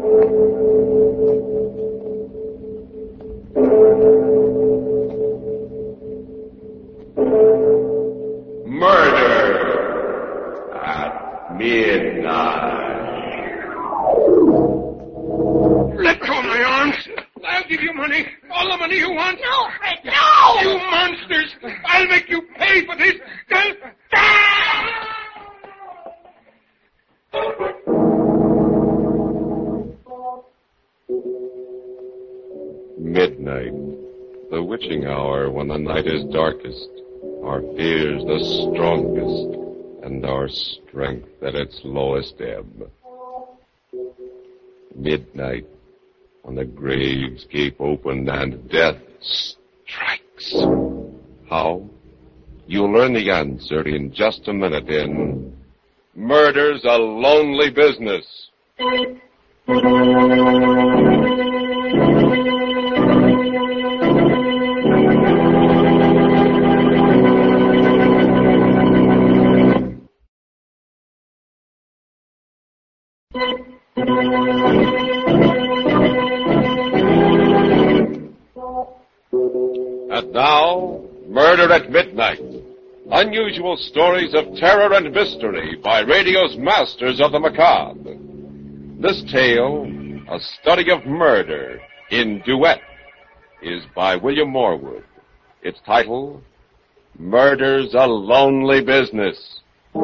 Murder at midnight. Let go of my arms. I'll give you money. All the money you want. No, Fred, no! You monsters. I'll make you pay for this. Midnight, the witching hour when the night is darkest, our fears the strongest, and our strength at its lowest ebb. Midnight, when the graves gape open and death strikes. How? You'll learn the answer in just a minute in Murder's a Lonely Business. And now, Murder at Midnight. Unusual stories of terror and mystery by radio's masters of the macabre. This tale, a study of murder in duet, is by William Morwood. Its title, Murder's a Lonely Business.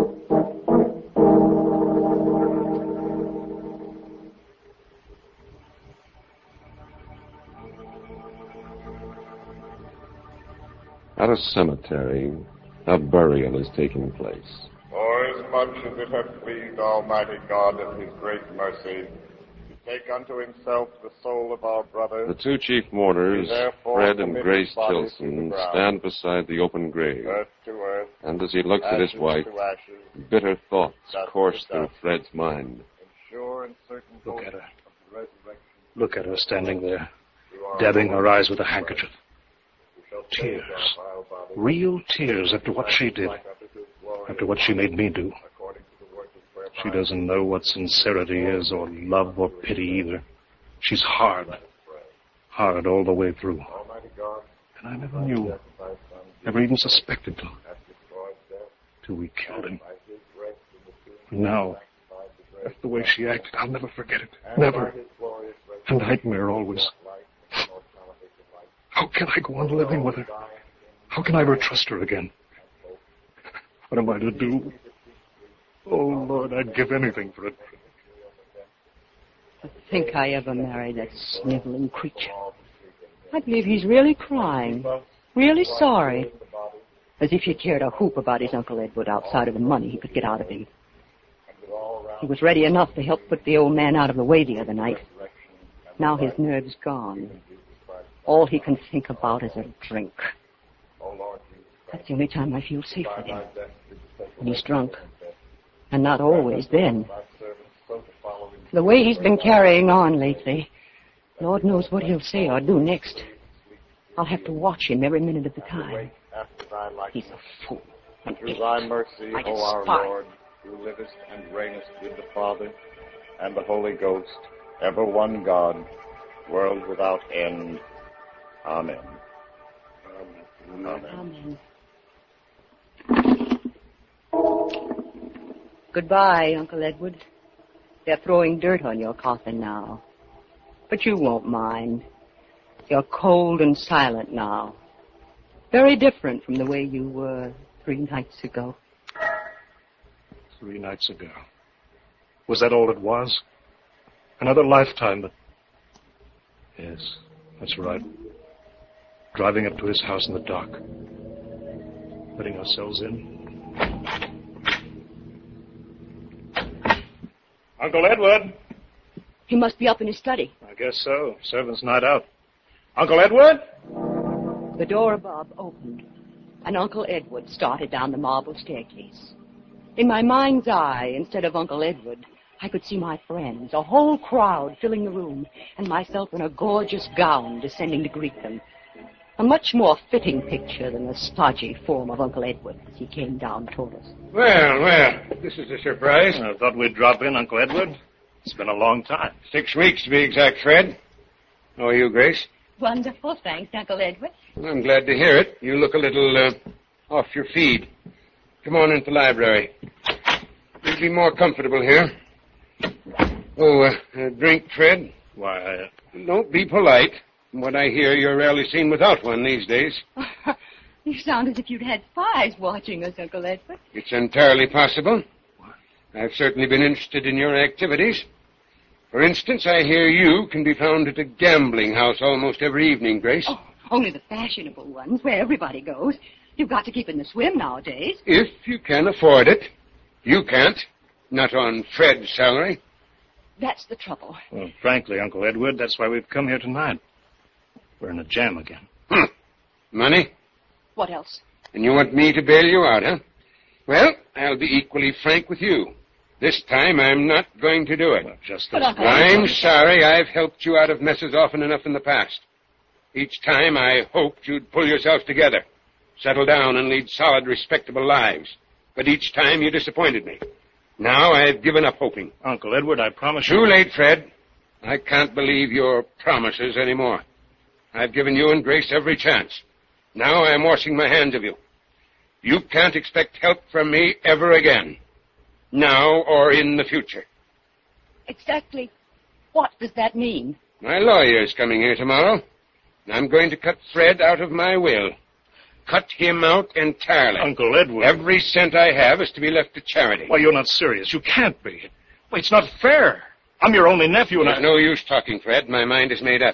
At a cemetery, a burial is taking place. Forasmuch as it hath pleased Almighty God of his great mercy to take unto himself the soul of our brother, The two chief mourners, Fred and Grace Tilson, stand beside the open grave. earth to earth, And as he looks at his ashes wife, to ashes, bitter thoughts dust course to through dust. Fred's mind. and sure and certain Look hope at her. of the resurrection. Look at her standing there, through our dabbing Lord her eyes with a Jesus handkerchief. Christ, who shall save Tears. our vile bodies, Real tears after what she did, like unto his glory, after what she made me do. according to the work of whereby She doesn't know what sincerity is, or love, or pity either. She's hard all the way through. Almighty God, And I never knew, death of thy Son, never even suspected till, hath destroyed death, till we killed him. by his rest in the tomb, And now, sanctified the grave, that's the way she acted. I'll never forget it. and by Never. his glorious A resurrection, nightmare always. life and immortality to life. How can I go on living with her? How can I ever trust her again? What am I to do? Oh, Lord, I'd give anything for it. To think I ever married that sniveling creature. I believe he's really crying, really sorry. As if he cared a hoop about his Uncle Edward outside of the money he could get out of him. He was ready enough to help put the old man out of the way the other night. Now his nerve's gone. All he can think about is a drink. That's the only time I feel safe with him. When he's drunk. And not always then. The way he's been carrying on lately, Lord knows what he'll say or do next. I'll have to watch him every minute of the time. He's a fool. An Through idiot. thy mercy, I O our despise. Lord, who livest and reignest with the Father and the Holy Ghost, ever one God, world without end. Amen. Amen. Goodbye, Uncle Edward. They're throwing dirt on your coffin now. But you won't mind. You're cold and silent now. Very different from the way you were 3 nights ago. 3 nights ago. Was that all it was? Another lifetime, but... Yes, that's right. Driving up to his house in the dark. Letting ourselves in. Uncle Edward! He must be up in his study. I guess so. Servant's night out. Uncle Edward? The door above opened, and Uncle Edward started down the marble staircase. In my mind's eye, instead of Uncle Edward, I could see my friends, a whole crowd filling the room, and myself in a gorgeous gown descending to greet them. A much more fitting picture than the stodgy form of Uncle Edward as he came down toward us. Well, this is a surprise. I thought we'd drop in, Uncle Edward. It's been a long time. 6 weeks, to be exact, Fred. How are you, Grace? Wonderful, thanks, Uncle Edward. Well, I'm glad to hear it. You look a little off your feed. Come on into the library. You'll be more comfortable here. Oh, a drink, Fred? Why, Don't be polite. From what I hear, you're rarely seen without one these days. You sound as if you'd had spies watching us, Uncle Edward. It's entirely possible. I've certainly been interested in your activities. For instance, I hear you can be found at a gambling house almost every evening, Grace. Oh, only the fashionable ones, where everybody goes. You've got to keep in the swim nowadays. If you can afford it. You can't. Not on Fred's salary. That's the trouble. well, frankly, Uncle Edward, that's why we've come here tonight. We're in a jam again. Money? What else? And you want me to bail you out, huh? Well, I'll be equally frank with you. This time I'm not going to do it. Well, just But this Uncle once. I'm sorry. I've helped you out of messes often enough in the past. Each time I hoped you'd pull yourself together, settle down and lead solid, respectable lives. But each time you disappointed me. Now I've given up hoping. Uncle Edward, I promise you... Too late, Fred. I can't believe your promises anymore. I've given you and Grace every chance. Now I'm washing my hands of you. You can't expect help from me ever again. Now or in the future. Exactly what does that mean? My lawyer's coming here tomorrow. And I'm going to cut Fred out of my will. Cut him out entirely. Uncle Edward... Every cent I have is to be left to charity. Why, you're not serious. You can't be. Why, it's not fair. I'm your only nephew, and There's no use talking, Fred. My mind is made up.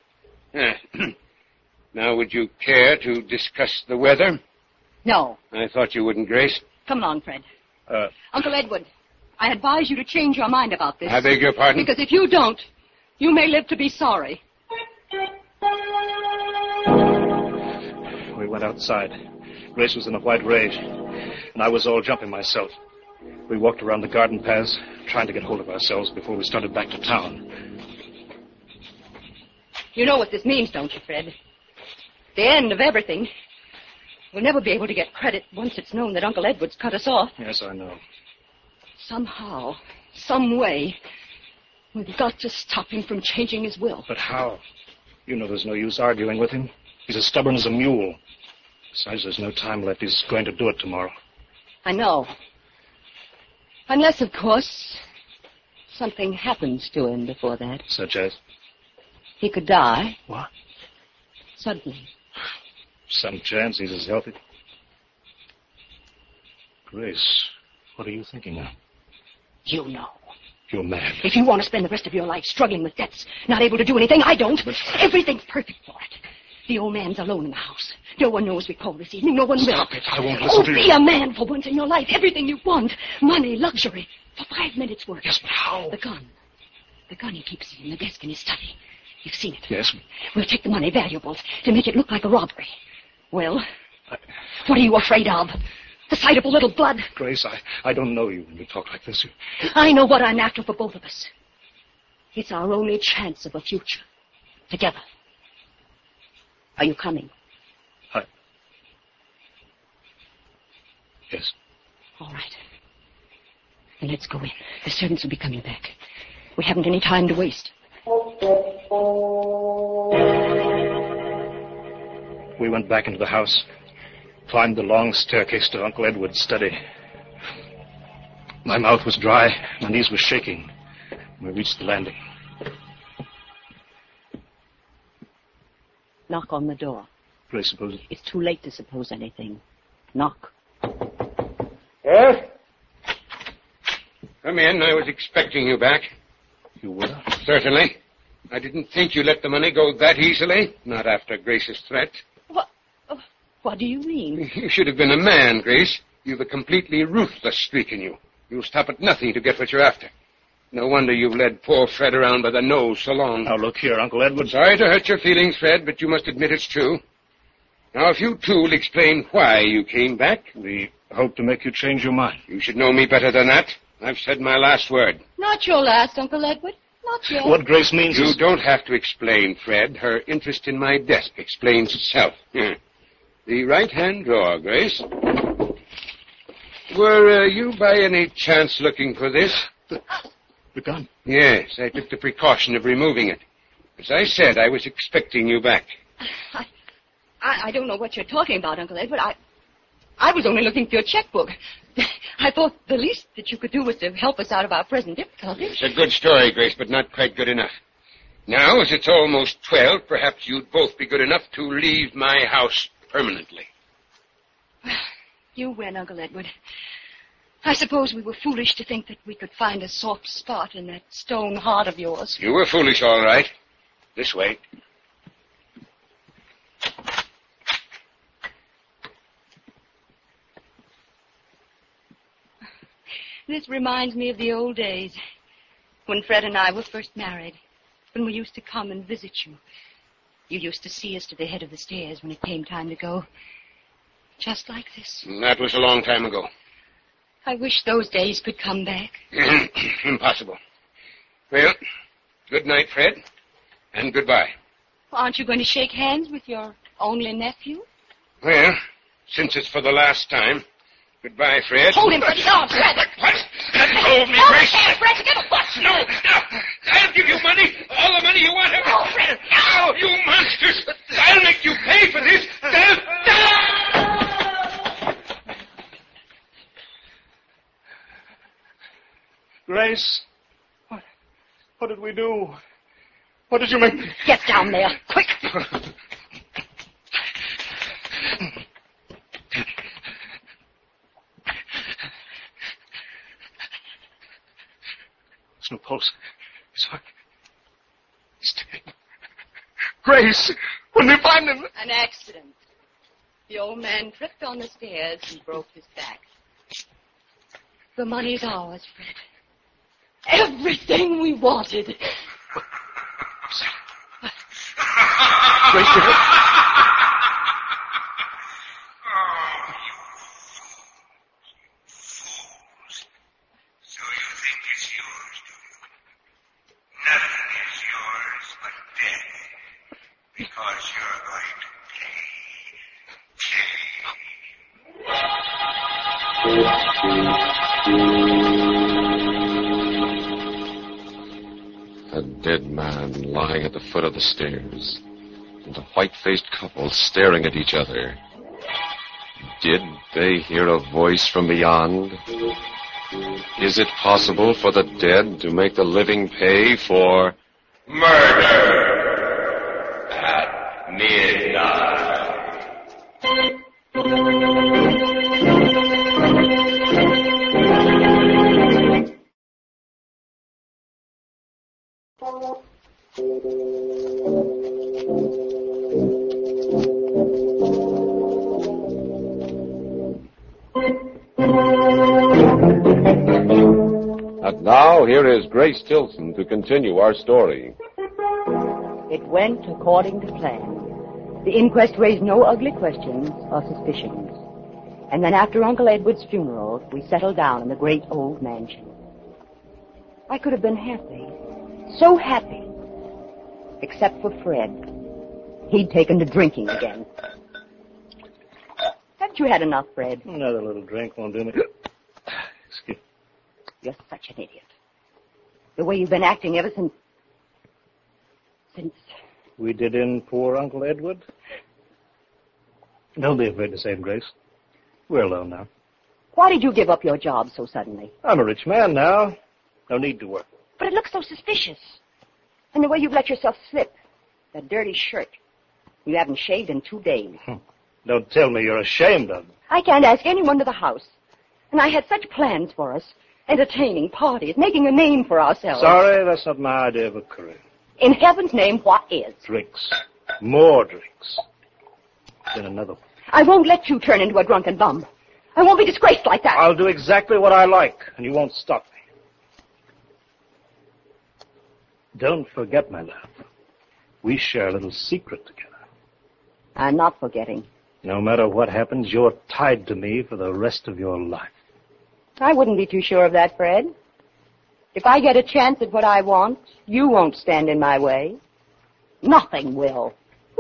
Now, would you care to discuss the weather? No. I thought you wouldn't, Grace. Come along, Fred. Uh, Uncle Edward, I advise you to change your mind about this. I beg your pardon? Because if you don't, you may live to be sorry. We went outside. Grace was in a white rage, and I was all jumping myself. We walked around the garden paths, trying to get hold of ourselves before we started back to town. You know what this means, don't you, Fred? The end of everything. We'll never be able to get credit once it's known that Uncle Edward's cut us off. Yes, I know. Somehow, some way, we've got to stop him from changing his will. But how? You know there's no use arguing with him. He's as stubborn as a mule. Besides, there's no time left. He's going to do it tomorrow. I know. Unless, of course, something happens to him before that. Such as? He could die. What? Suddenly. Some chance he's as healthy. Grace, what are you thinking of? You know. You're mad. If you want to spend the rest of your life struggling with debts, not able to do anything, I don't. But everything's perfect for it. The old man's alone in the house. No one knows we called this evening. No one will. Stop it. I won't listen to you. Be a man for once in your life. Everything you want. Money, luxury. For 5 minutes' work. Yes, but how? The gun. The gun he keeps in the desk in his study. You've seen it. Yes. We'll take the money, valuables, to make it look like a robbery. Well, what are you afraid of? The sight of a little blood? Grace, I don't know you when you talk like this. I know what I'm after for both of us. It's our only chance of a future. Together. Are you coming? Yes. All right. Then let's go in. The servants will be coming back. We haven't any time to waste. We went back into the house, climbed the long staircase to Uncle Edward's study. My mouth was dry, my knees were shaking when we reached the landing. Knock on the door. Grace, suppose... It's too late to suppose anything. Knock. Yes? Come in. I was expecting you back. You were? Certainly. I didn't think you let the money go that easily. Not after Grace's threat. What do you mean? You should have been a man, Grace. You've a completely ruthless streak in you. You'll stop at nothing to get what you're after. No wonder you've led poor Fred around by the nose so long. Now, look here, Uncle Edward. Sorry to hurt your feelings, Fred, but you must admit it's true. Now, if you two will explain why you came back... We hope to make you change your mind. You should know me better than that. I've said my last word. Not your last, Uncle Edward. Not yet. What Grace means You is... don't have to explain, Fred. Her interest in my desk explains itself. The right-hand drawer, Grace. Were you by any chance looking for this? The gun? Yes, I took the precaution of removing it. As I said, I was expecting you back. I don't know what you're talking about, Uncle Edward. I was only looking for your checkbook. I thought the least that you could do was to help us out of our present difficulties. It's a good story, Grace, but not quite good enough. Now, as it's almost 12, perhaps you'd both be good enough to leave my house permanently. You win, Uncle Edward. I suppose we were foolish to think that we could find a soft spot in that stone heart of yours. You were foolish, all right. This way. This reminds me of the old days, when Fred and I were first married, when we used to come and visit you. You used to see us to the head of the stairs when it came time to go. Just like this. That was a long time ago. I wish those days could come back. Impossible. Well, good night, Fred, and goodbye. Aren't you going to shake hands with your only nephew? Well, since it's for the last time, goodbye, Fred. Hold him, Fred. No, Fred. What? Let go of me, Grace. Fred, get a what? No. I'll give you money. All the money you want. No, Fred. No, you monsters. I'll make you pay for this. Grace, what did we do? What did you make me? Get down there, quick. There's no pulse. He's dead. Grace, when we find him... An accident. The old man tripped on the stairs and broke his back. The money's ours, Fred. Everything we wanted. Grace, you hurt? So you think it's yours, do you? Nothing is yours but death. Because you're going to pay. A dead man lying at the foot of the stairs, and a white-faced couple staring at each other. Did they hear a voice from beyond? Is it possible for the dead to make the living pay for murder at midnight? And now, here is Grace Tilson to continue our story. It went according to plan. The inquest raised no ugly questions or suspicions. And then after Uncle Edward's funeral, we settled down in the great old mansion. I could have been happy, so happy, except for Fred. He'd taken to drinking again. Haven't you had enough, Fred? Another little drink won't do me. Excuse me. You're such an idiot. The way you've been acting ever since... We did in poor Uncle Edward? Don't be afraid to say it, Grace. We're alone now. Why did you give up your job so suddenly? I'm a rich man now. No need to work. But it looks so suspicious. And the way you've let yourself slip. That dirty shirt. You haven't shaved in 2 days. Don't tell me you're ashamed of me. I can't ask anyone to the house. And I had such plans for us. Entertaining, parties, making a name for ourselves. Sorry, that's not my idea of a career. In heaven's name, what is? Drinks. More drinks. Then another one. I won't let you turn into a drunken bum. I won't be disgraced like that. I'll do exactly what I like, and you won't stop me. Don't forget, my love. We share a little secret together. I'm not forgetting. No matter what happens, you're tied to me for the rest of your life. I wouldn't be too sure of that, Fred. If I get a chance at what I want, you won't stand in my way. Nothing will.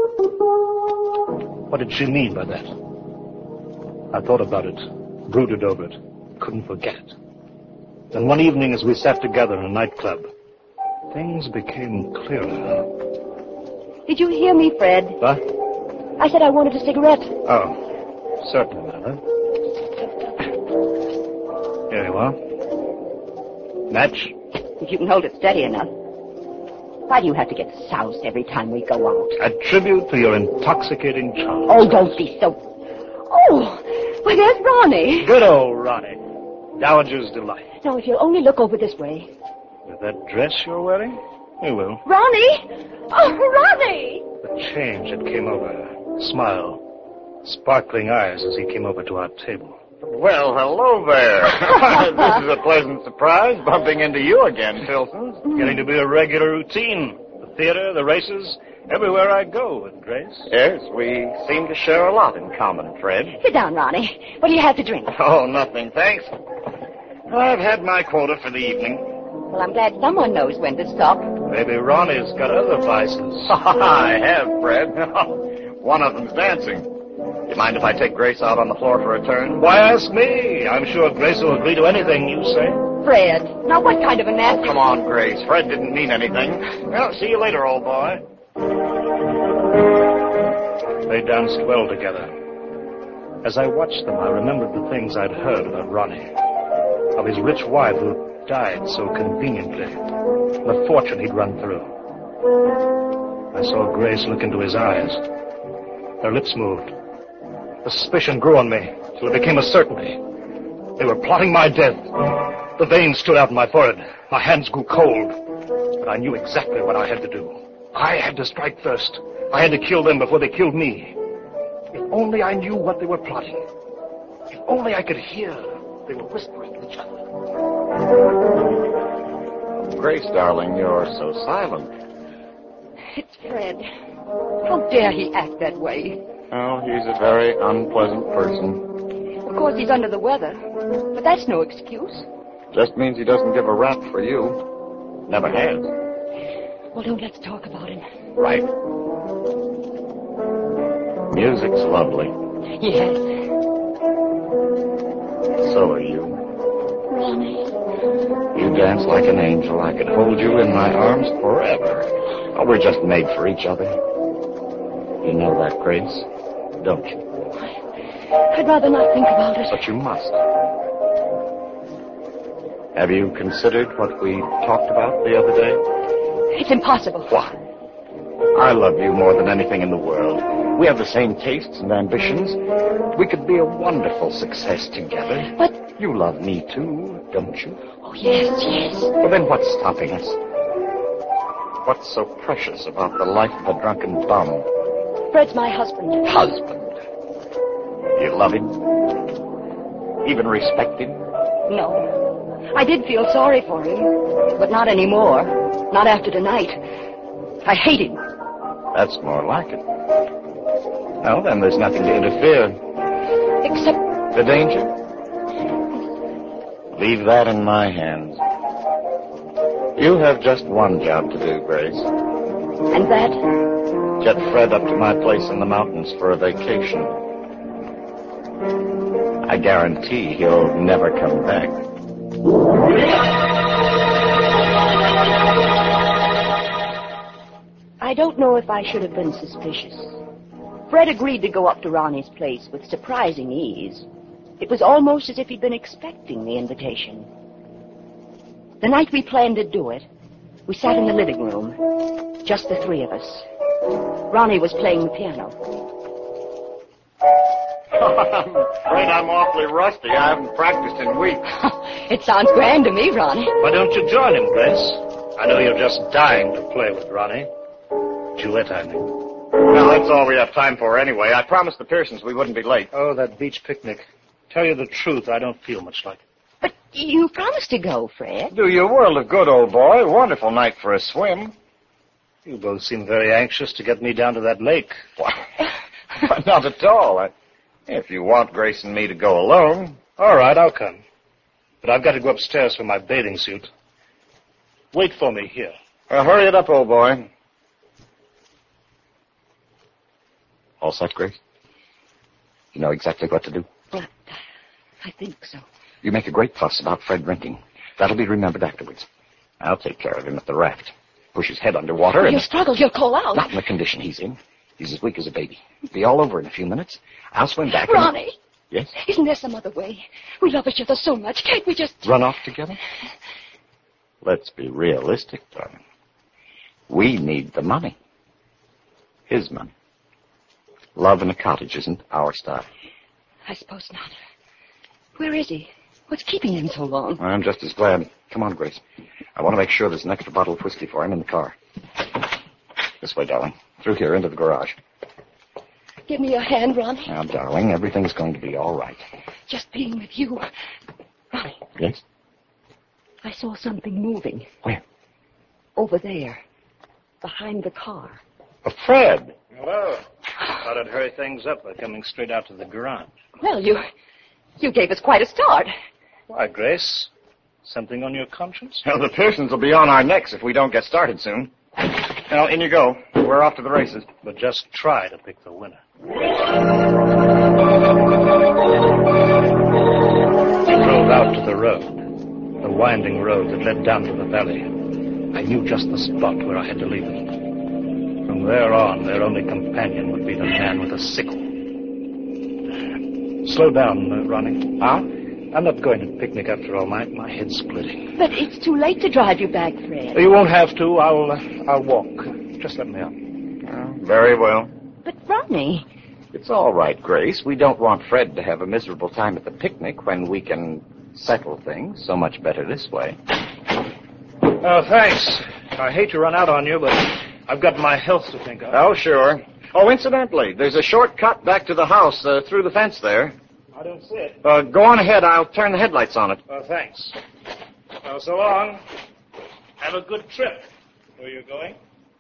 What did she mean by that? I thought about it, brooded over it, couldn't forget it. Then one evening as we sat together in a nightclub, things became clearer. Did you hear me, Fred? What? I said I wanted a cigarette. Oh, certainly, Mother. Here you are. Match? If you can hold it steady enough. Why do you have to get soused every time we go out? A tribute to your intoxicating charm. Oh, don't be so... Oh, well, there's Ronnie. Good old Ronnie. Dowager's delight. Now, if you'll only look over this way. With that dress you're wearing? You will. Ronnie! Oh, Ronnie! The change that came over her. Smile. Sparkling eyes as he came over to our table. Well, hello there. This is a pleasant surprise, bumping into you again, Tilson. Getting to be a regular routine. The theater, the races, everywhere I go with Grace. Yes, we seem to share a lot in common, Fred. Sit down, Ronnie. What do you have to drink? Oh, nothing, thanks. I've had my quota for the evening. Well, I'm glad someone knows when to stop. Maybe Ronnie's got other vices. I have, Fred. One of them's dancing. You mind if I take Grace out on the floor for a turn? Why ask me? I'm sure Grace will agree to anything you say. Fred, now what kind of a nasty... Come on, Grace. Fred didn't mean anything. Well, see you later, old boy. They danced well together. As I watched them, I remembered the things I'd heard about Ronnie. Of his rich wife who died so conveniently. The fortune he'd run through. I saw Grace look into his eyes. Her lips moved. The suspicion grew on me till it became a certainty. They were plotting my death. The veins stood out in my forehead. My hands grew cold. But I knew exactly what I had to do. I had to strike first. I had to kill them before they killed me. If only I knew what they were plotting. If only I could hear they were whispering to each other. Grace, darling, you're so silent. It's Fred. How dare he act that way? Oh, he's a very unpleasant person. Of course, he's under the weather. But that's no excuse. Just means he doesn't give a rap for you. Never has. Well, don't let's talk about him. Right. Music's lovely. Yes. So are you. Ronnie. You dance like an angel. I could hold you in my arms forever. Oh, we're just made for each other. You know that, Grace, don't you? I'd rather not think about it. But you must. Have you considered what we talked about the other day? It's impossible. Why? I love you more than anything in the world. We have the same tastes and ambitions. We could be a wonderful success together. But... You love me too, don't you? Oh, yes, yes. Well, then what's stopping us? What's so precious about the life of a drunken bum? Fred's my husband. Husband? You love him? Even respect him? No. I did feel sorry for him, but not anymore. Not after tonight. I hate him. That's more like it. Well, then there's nothing to interfere. Except... The danger? Leave that in my hands. You have just one job to do, Grace. And that? Get Fred up to my place in the mountains for a vacation. I guarantee he'll never come back. I don't know if I should have been suspicious. Fred agreed to go up to Ronnie's place with surprising ease. It was almost as if he'd been expecting the invitation. The night we planned to do it, we sat in the living room, just the three of us. Ronnie was playing the piano. I'm afraid I'm awfully rusty. I haven't practiced in weeks. It sounds grand to me, Ronnie. Why don't you join him, Grace? I know you're just dying to play with Ronnie. Duet, I mean. Well, that's all we have time for anyway. I promised the Pearsons we wouldn't be late. Oh, that beach picnic. Tell you the truth, I don't feel much like it. But you promised to go, Fred. Do you a world of good, old boy. Wonderful night for a swim. You both seem very anxious to get me down to that lake. Why, not at all. If you want Grace and me to go alone. All right, I'll come. But I've got to go upstairs for my bathing suit. Wait for me here. Well, hurry it up, old boy. All set, Grace? You know exactly what to do? Well, I think so. You make a great fuss about Fred drinking. That'll be remembered afterwards. I'll take care of him at the raft. Push his head underwater and... He'll struggle. He'll call out. Not in the condition he's in. He's as weak as a baby. It'll be all over in a few minutes. I'll swim back Ronnie. and... Yes? Isn't there some other way? We love each other so much. Can't we just... Run off together? Let's be realistic, darling. We need the money. His money. Love in a cottage isn't our style. I suppose not. Where is he? What's keeping him so long? I'm just as glad. Come on, Grace. I want to make sure there's an extra bottle of whiskey for him in the car. This way, darling. Through here, into the garage. Give me your hand, Ronnie. Now, darling, everything's going to be all right. Just being with you. Ronnie. Yes? I saw something moving. Where? Over there. Behind the car. Fred! Hello. Thought I'd hurry things up by coming straight out to the garage. Well, you gave us quite a start. Why, Grace? Something on your conscience? Well, the Pearsons will be on our necks if we don't get started soon. Now, in you go. We're off to the races. But just try to pick the winner. We drove out to the road, the winding road that led down to the valley. I knew just the spot where I had to leave them. From there on, their only companion would be the man with a sickle. Slow down, Ronnie. Huh? I'm not going to picnic after all. My head's splitting. But it's too late to drive you back, Fred. You won't have to. I'll walk. Just let me out. Very well. But, Ronnie... It's all right, Grace. We don't want Fred to have a miserable time at the picnic when we can settle things so much better this way. Oh, thanks. I hate to run out on you, but I've got my health to think of. Oh, sure. Oh, incidentally, there's a shortcut back to the house through the fence there. I don't see it. Go on ahead. I'll turn the headlights on it. Oh, thanks. Well, so long. Have a good trip. Where are you going?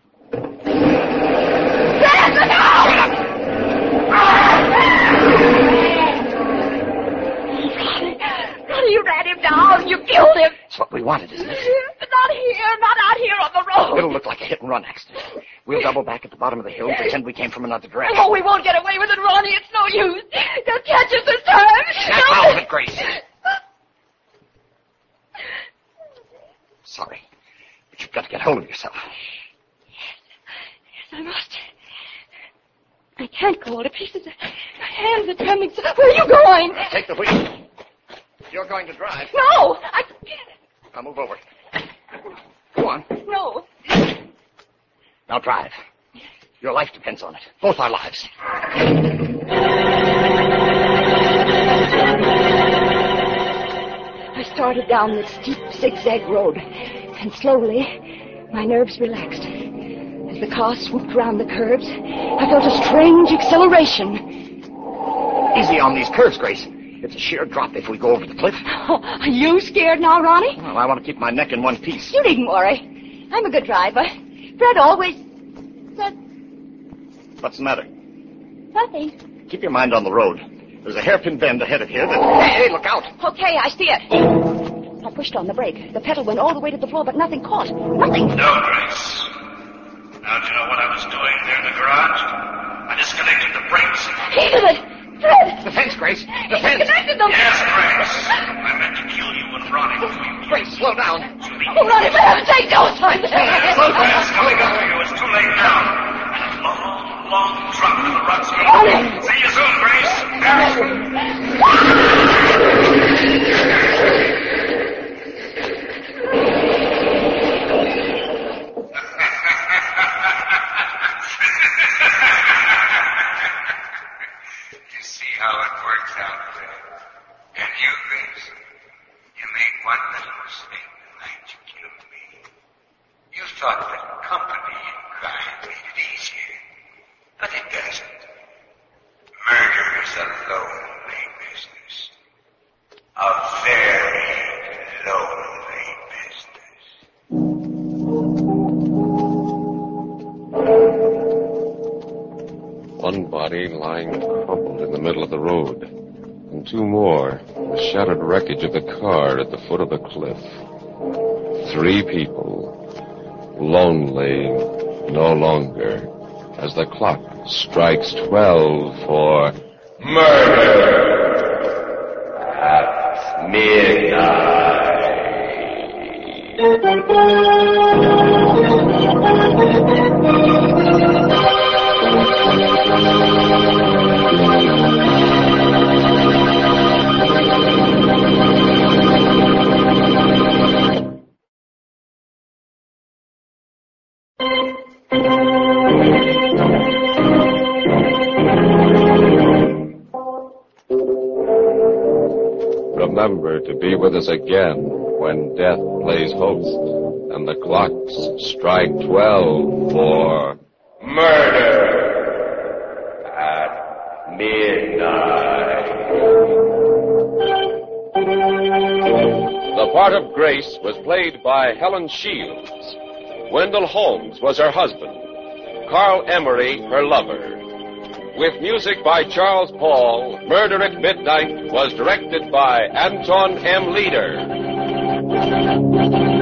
Ronnie, you ran him down. You killed him. That's what we wanted, isn't it? But not here. Not out here on the road. It'll look like a hit-and-run accident. We'll double back at the bottom of the hill and pretend we came from another direction. Oh, we won't get away with it, Ronnie. It's no use. They'll catch us this time. Snap out of it, Grace. Sorry, but you've got to get hold of yourself. Yes, I must. I can't go all to pieces. My hands are trembling. Where are you going? Take the wheel. You're going to drive. No, I can't. Now move over. Go on. No. Now drive. Your life depends on it. Both our lives. I started down the steep zigzag road, and slowly my nerves relaxed. As the car swooped around the curves, I felt a strange acceleration. Easy on these curves, Grace. It's a sheer drop if we go over the cliff. Oh, are you scared now, Ronnie? Well, I want to keep my neck in one piece. You needn't worry. I'm a good driver. Fred always said... What's the matter? Nothing. Keep your mind on the road. There's a hairpin bend ahead of here that... Hey, look out! Okay, I see it. I pushed on the brake. The pedal went all the way to the floor, but nothing caught. Nothing. No, Grace. Now, do you know what I was doing there in the garage? I disconnected the brakes. He did it! Fred! The fence, Grace! The He fence! connected them! Yes, Grace. I meant to kill you and Ronnie before you... Grace, slow down! Oh, Ronnie, for heaven's sake, don't time Slow down. It's coming up for you. It's too late now. And a long, long drop to the rocks. See you soon, Grace. You see how it works out, Fred. And you, Grace, you made one little mistake the night you killed me. You thought that company in crime made it easier. But it doesn't. Murder is a lonely business. A very lonely business. One body lying crumpled in the middle of the road, and two more, the shattered wreckage of the car at the foot of the cliff. 3 people, lonely no longer, as the clock strikes 12 for murder at midnight. Remember to be with us again when death plays host and the clocks strike 12 for Murder at Midnight. The part of Grace was played by Helen Shields. Wendell Holmes was her husband. Carl Emery, her lover. With music by Charles Paul, Murder at Midnight was directed by Anton M. Leader.